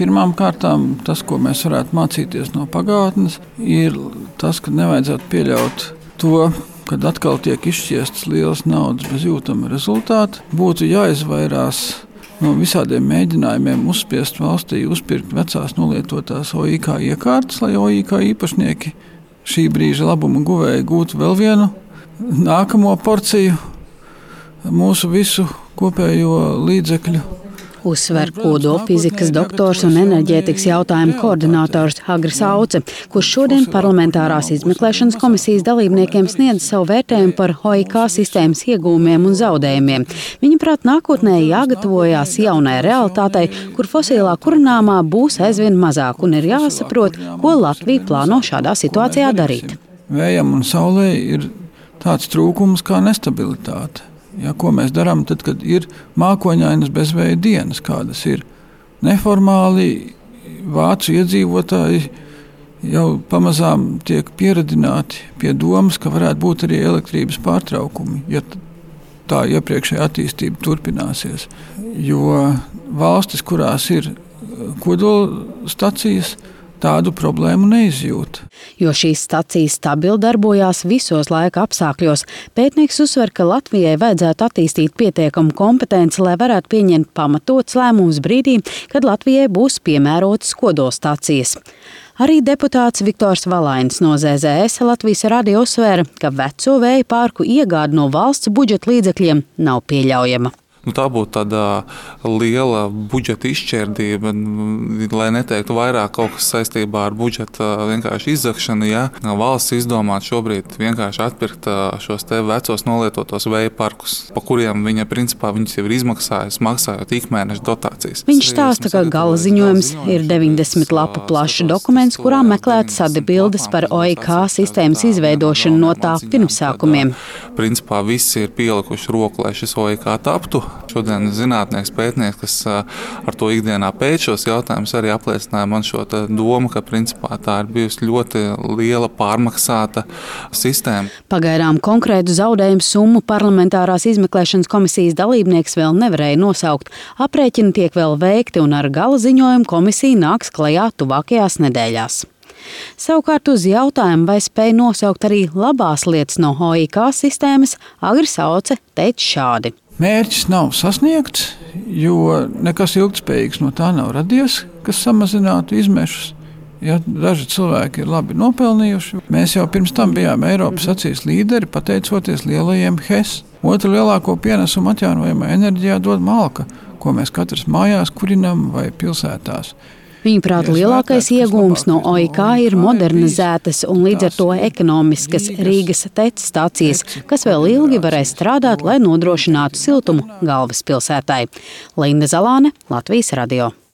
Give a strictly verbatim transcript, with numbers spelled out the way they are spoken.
Pirmām kārtām tas, ko mēs varētu mācīties no pagātnes, ir tas, ka nevajadzētu pieļaut to, kad atkal tiek izšķiestas lielas naudas bez jūtama rezultāta. Būtu jāizvairās no visādiem mēģinājumiem uzspiest valstī uzpirkt vecās nolietotās O I K iekārtas, lai O I K īpašnieki šī brīža labuma guvēji gūtu vēl vienu nākamo porciju mūsu visu kopējo līdzekļu. Uzsver kodolfizikas doktors un enerģētikas jautājumu koordinators Agris Auce, kurš šodien parlamentārās izmeklēšanas komisijas dalībniekiem sniedz savu vērtējumu par O I K sistēmas iegūmiem un zaudējumiem. Viņaprāt, nākotnē jāgatavojās jaunai realitātei, kur fosilā kurināmā būs aizvien mazāk un ir jāsaprot, ko Latvija plāno šādā situācijā darīt. Vējam un saulē ir tāds trūkums kā nestabilitāte. Ja, ko mēs darām tad, kad ir mākoņainas bezvēja dienas, kādas ir neformāli vācu iedzīvotāji jau pamazām tiek pieradināti pie domas, ka varētu būt arī elektrības pārtraukumi, ja tā iepriekšējā attīstība turpināsies. Jo valstis, kurās ir kodolstacijas, tādu problēmu neizjūt. Jo šīs stacijas stabili darbojās visos laika apstākļos, pētnieks uzsver, ka Latvijai vajadzētu attīstīt pietiekamu kompetenci, lai varētu pieņemt pamatots lēmums brīdī, kad Latvijai būs piemērotas kodolstacijas. Arī deputāts Viktors Valainis no Z Z S Latvijas radio uzsvēra, ka veco vēja parku iegāde no valsts budžeta līdzekļiem nav pieļaujama. Nu, tā būtu tāda liela budžeta izšķērdība, lai neteiktu vairāk kaut kas saistībā ar budžeta vienkārši izzakšanu. Ja valsts izdomāt šobrīd vienkārši atpirkt šos te vecos nolietotos vēja parkus, pa kuriem viņa principā viņus jau ir izmaksājusi, maksājot ikmēneša dotācijas. Viņš stāsta, ka gala ziņojums ir deviņdesmit lapu plašs dokuments, kurā meklētas atbildes par O I K sistēmas izveidošanu no tā pirmsākumiem. Principā visi ir pielikuši roku, lai šis O I K taptu. Šodien zinātnieks pētnieks, kas ar to ikdienā pēc šos jautājumus arī apliecināja man šo domu, ka principā tā ir bijusi ļoti liela pārmaksāta sistēma. Pagaidām konkrētu zaudējumu summu parlamentārās izmeklēšanas komisijas dalībnieks vēl nevarēja nosaukt. Aprēķini tiek vēl veikti un ar gala ziņojumu komisija nāks klajā tuvākajās nedēļās. Savukārt uz jautājumu, vai spēj nosaukt arī labās lietas no O I K sistēmas, Agris Auce teica šādi. Mērķis nav sasniegts, jo nekas ilgtspējīgs no tā nav radies, kas samazinātu izmešus. Ja daži cilvēki ir labi nopelnījuši, mēs jau pirms tam bijām Eiropas acīs līderi, pateicoties lielajiem H E S. Otru lielāko pienesumu atjaunojamā enerģijā dod malka, ko mēs katrs mājās kurinam vai pilsētās. Viņuprāt, lielākais iegūms no O I K ir modernizētas un līdz ar to ekonomiskas Rīgas tec stacijas, kas vēl ilgi varēs strādāt, lai nodrošinātu siltumu galvaspilsētai. Linda Zalāne, Latvijas radio.